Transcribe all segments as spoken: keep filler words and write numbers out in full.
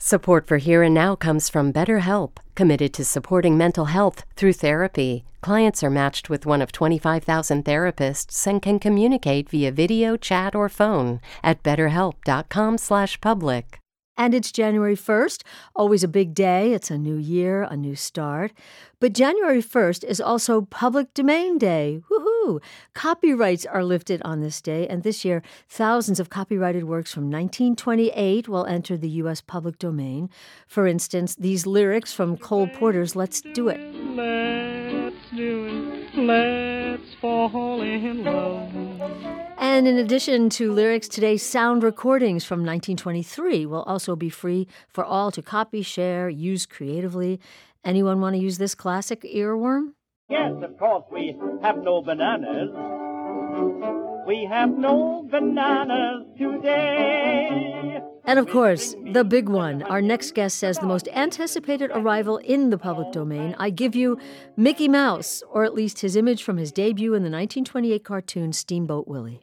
Support for Here and Now comes from BetterHelp, committed to supporting mental health through therapy. Clients are matched with one of twenty-five thousand therapists and can communicate via video, chat, or phone at betterhelp.com slash public. And it's January first, always a big day. It's a new year, a new start. But January first is also Public Domain Day. Woohoo! Copyrights are lifted on this day, and this year, thousands of copyrighted works from nineteen twenty-eight will enter the U S public domain. For instance, these lyrics from Cole Porter's Let's Do It. Let's do it. Let's fall in love. And in addition to lyrics, today's sound recordings from nineteen twenty-three will also be free for all to copy, share, use creatively. Anyone want to use this classic earworm? Yes, of course, we have no bananas. We have no bananas today. And of course, the big one. Our next guest says the most anticipated arrival in the public domain. I give you Mickey Mouse, or at least his image from his debut in the nineteen twenty-eight cartoon Steamboat Willie.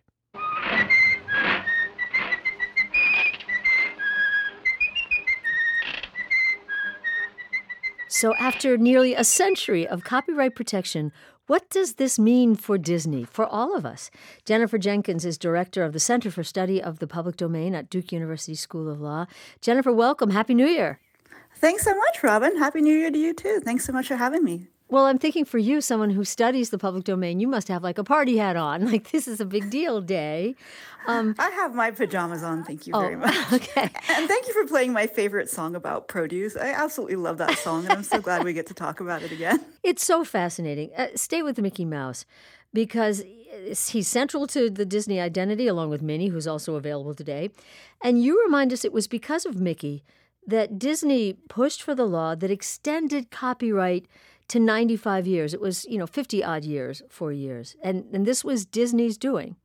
So after nearly a century of copyright protection, what does this mean for Disney, for all of us? Jennifer Jenkins is director of the Center for Study of the Public Domain at Duke University School of Law. Jennifer, welcome. Happy New Year. Thanks so much, Robin. Happy New Year to you, too. Thanks so much for having me. Well, I'm thinking for you, someone who studies the public domain, you must have like a party hat on. Like, this is a big deal day. Um, I have my pajamas on, thank you very oh, much. Okay. And thank you for playing my favorite song about produce. I absolutely love that song, and I'm so glad we get to talk about it again. It's so fascinating. Uh, stay with Mickey Mouse, because he's central to the Disney identity, along with Minnie, who's also available today. And you remind us it was because of Mickey that Disney pushed for the law that extended copyright to ninety-five years. It was, you know, fifty-odd years, four years. And, and this was Disney's doing.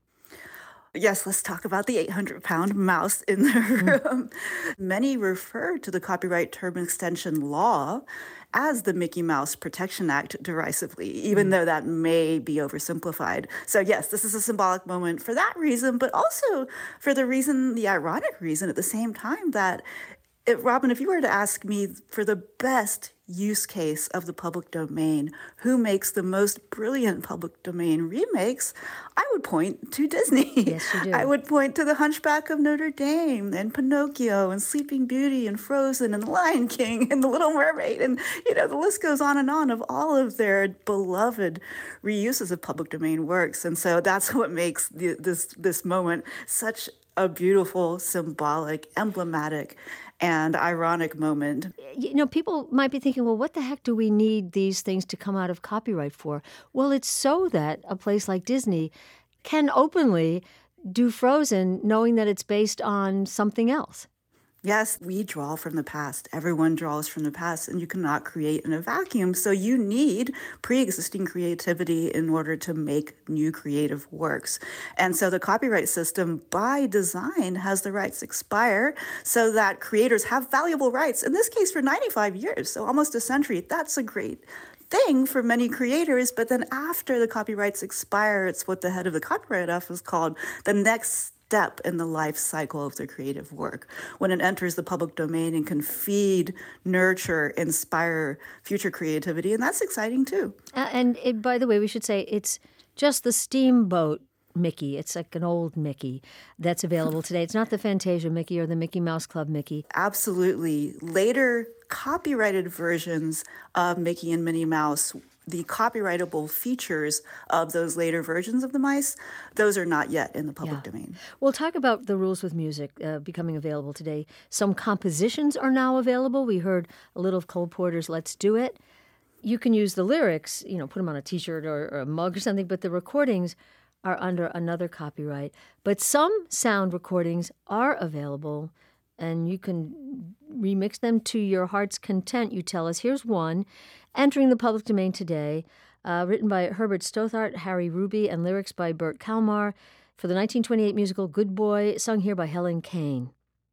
Yes, let's talk about the eight hundred pound mouse in the room. Mm. Many refer to the copyright term extension law as the Mickey Mouse Protection Act derisively, even mm. though that may be oversimplified. So yes, this is a symbolic moment for that reason, but also for the reason, the ironic reason at the same time that It, Robin, if you were to ask me for the best use case of the public domain, who makes the most brilliant public domain remakes, I would point to Disney. Yes, you do. I would point to The Hunchback of Notre Dame and Pinocchio and Sleeping Beauty and Frozen and The Lion King and The Little Mermaid. And, you know, the list goes on and on of all of their beloved reuses of public domain works. And so that's what makes the, this this moment such a beautiful, symbolic, emblematic, and ironic moment. You know, people might be thinking, well, what the heck do we need these things to come out of copyright for? Well, it's so that a place like Disney can openly do Frozen knowing that it's based on something else. Yes, we draw from the past. Everyone draws from the past, and you cannot create in a vacuum. So you need pre-existing creativity in order to make new creative works. And so the copyright system, by design, has the rights expire so that creators have valuable rights, in this case for ninety-five years, so almost a century. That's a great thing for many creators, but then after the copyrights expire, it's what the head of the Copyright Office called the next step in the life cycle of the creative work, when it enters the public domain and can feed, nurture, inspire future creativity. And that's exciting too. Uh, and it, by the way, we should say it's just the Steamboat Mickey. It's like an old Mickey that's available today. It's not the Fantasia Mickey or the Mickey Mouse Club Mickey. Absolutely. Later copyrighted versions of Mickey and Minnie Mouse, the copyrightable features of those later versions of the mice, those are not yet in the public yeah. domain. We'll talk about the rules with music uh, becoming available today. Some compositions are now available. We heard a little of Cole Porter's Let's Do It. You can use the lyrics, you know, put them on a T-shirt or, or a mug or something, but the recordings are under another copyright. But some sound recordings are available, and you can remix them to your heart's content, you tell us. Here's one entering the public domain today, uh, written by Herbert Stothart, Harry Ruby, and lyrics by Bert Kalmar for the nineteen twenty-eight musical Good Boy, sung here by Helen Kane.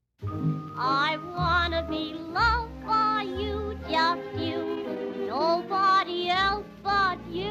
I want to be loved by you, just you, nobody else but you.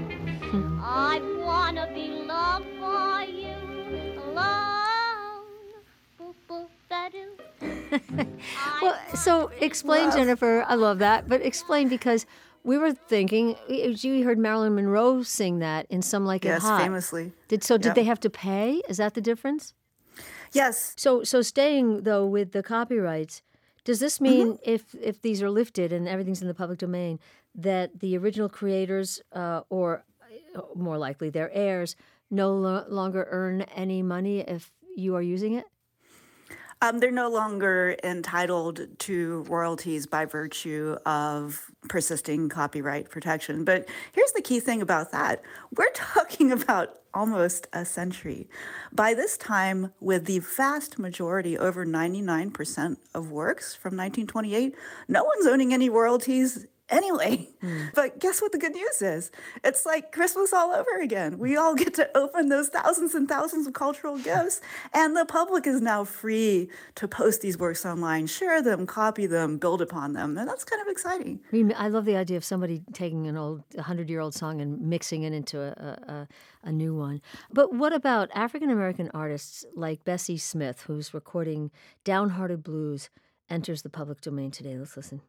I want to be loved by you alone. Boop, boop, da-doo. Well, so explain, Jennifer. I love that, but explain because we were thinking you heard Marilyn Monroe sing that in Some Like It Yes, Hot. famously. Did so? Did Yep. they have to pay? Is that the difference? Yes. So so staying though with the copyrights, does this mean Mm-hmm. if if these are lifted and everything's in the public domain that the original creators uh, or uh, more likely their heirs no lo- longer earn any money if you are using it? Um, they're no longer entitled to royalties by virtue of persisting copyright protection. But here's the key thing about that. We're talking about almost a century. By this time, with the vast majority, over ninety-nine percent of works from nineteen twenty-eight, no one's owning any royalties anyway. Mm. But guess what the good news is? It's like Christmas all over again. We all get to open those thousands and thousands of cultural gifts, and the public is now free to post these works online, share them, copy them, build upon them. And that's kind of exciting. I love the idea of somebody taking an old hundred-year-old song and mixing it into a, a, a new one. But what about African-American artists like Bessie Smith, who's recording Downhearted Blues, enters the public domain today? Let's listen.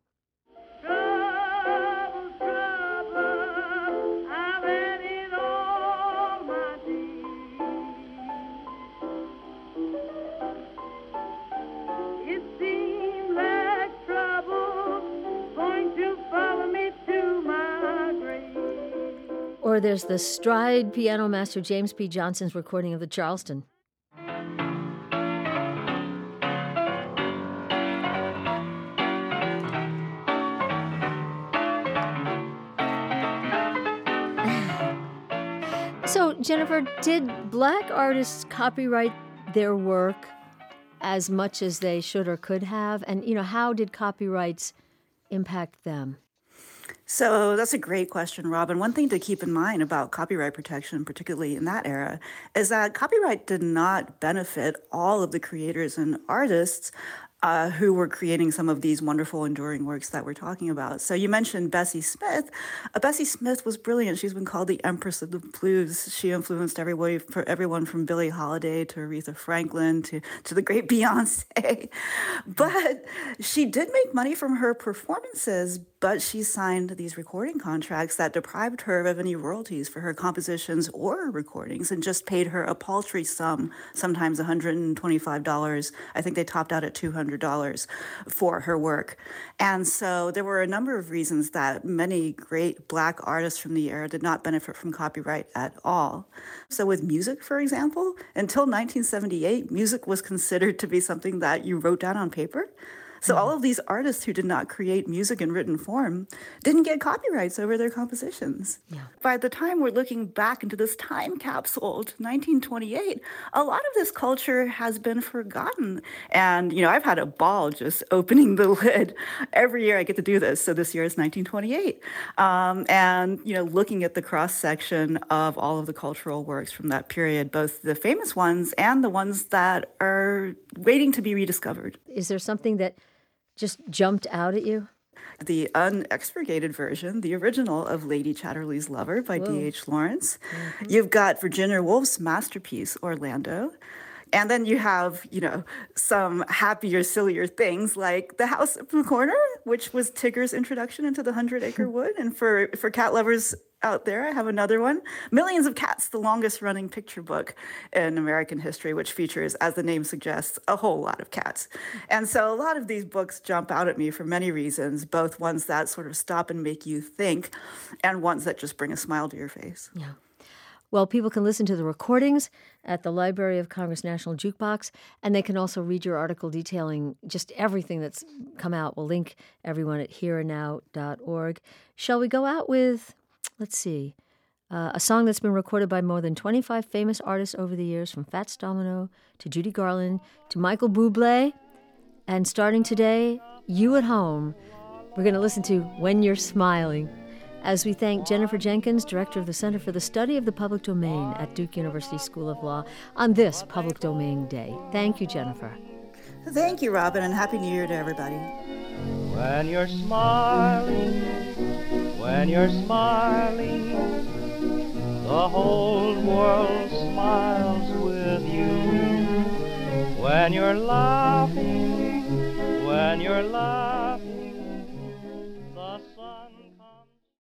Or there's the stride piano master James P. Johnson's recording of the Charleston. So, Jennifer, did black artists copyright their work as much as they should or could have? And, you know, how did copyrights impact them? So that's a great question, Robin. One thing to keep in mind about copyright protection, particularly in that era, is that copyright did not benefit all of the creators and artists uh, who were creating some of these wonderful, enduring works that we're talking about. So you mentioned Bessie Smith. Uh, Bessie Smith was brilliant. She's been called the Empress of the Blues. She influenced everyone, for everyone from Billie Holiday to Aretha Franklin to, to the great Beyonce. But she did make money from her performances, but she signed these recording contracts that deprived her of any royalties for her compositions or recordings and just paid her a paltry sum, sometimes one hundred twenty-five dollars. I think they topped out at two hundred dollars for her work. And so there were a number of reasons that many great black artists from the era did not benefit from copyright at all. So with music, for example, until nineteen seventy-eight, music was considered to be something that you wrote down on paper. So all of these artists who did not create music in written form didn't get copyrights over their compositions. Yeah. By the time we're looking back into this time capsule to nineteen twenty-eight, a lot of this culture has been forgotten. And, you know, I've had a ball just opening the lid. Every year I get to do this. So this year is nineteen twenty-eight. Um, and, you know, looking at the cross-section of all of the cultural works from that period, both the famous ones and the ones that are waiting to be rediscovered. Is there something that just jumped out at you? The unexpurgated version, the original of Lady Chatterley's Lover by D H Lawrence. Mm-hmm. You've got Virginia Woolf's masterpiece, Orlando. And then you have, you know, some happier, sillier things like The House in the Corner, which was Tigger's introduction into the Hundred Acre Wood. And for, for cat lovers out there, I have another one, Millions of Cats, the longest running picture book in American history, which features, as the name suggests, a whole lot of cats. And so a lot of these books jump out at me for many reasons, both ones that sort of stop and make you think and ones that just bring a smile to your face. Yeah. Well, people can listen to the recordings at the Library of Congress National Jukebox, and they can also read your article detailing just everything that's come out. We'll link everyone at here and now dot org. Shall we go out with, let's see, uh, a song that's been recorded by more than twenty-five famous artists over the years, from Fats Domino to Judy Garland to Michael Bublé. And starting today, you at home, we're going to listen to When You're Smiling, as we thank Jennifer Jenkins, Director of the Center for the Study of the Public Domain at Duke University School of Law, on this Public Domain Day. Thank you, Jennifer. Thank you, Robin, and Happy New Year to everybody. When you're smiling, when you're smiling, the whole world smiles with you. When you're laughing, when you're laughing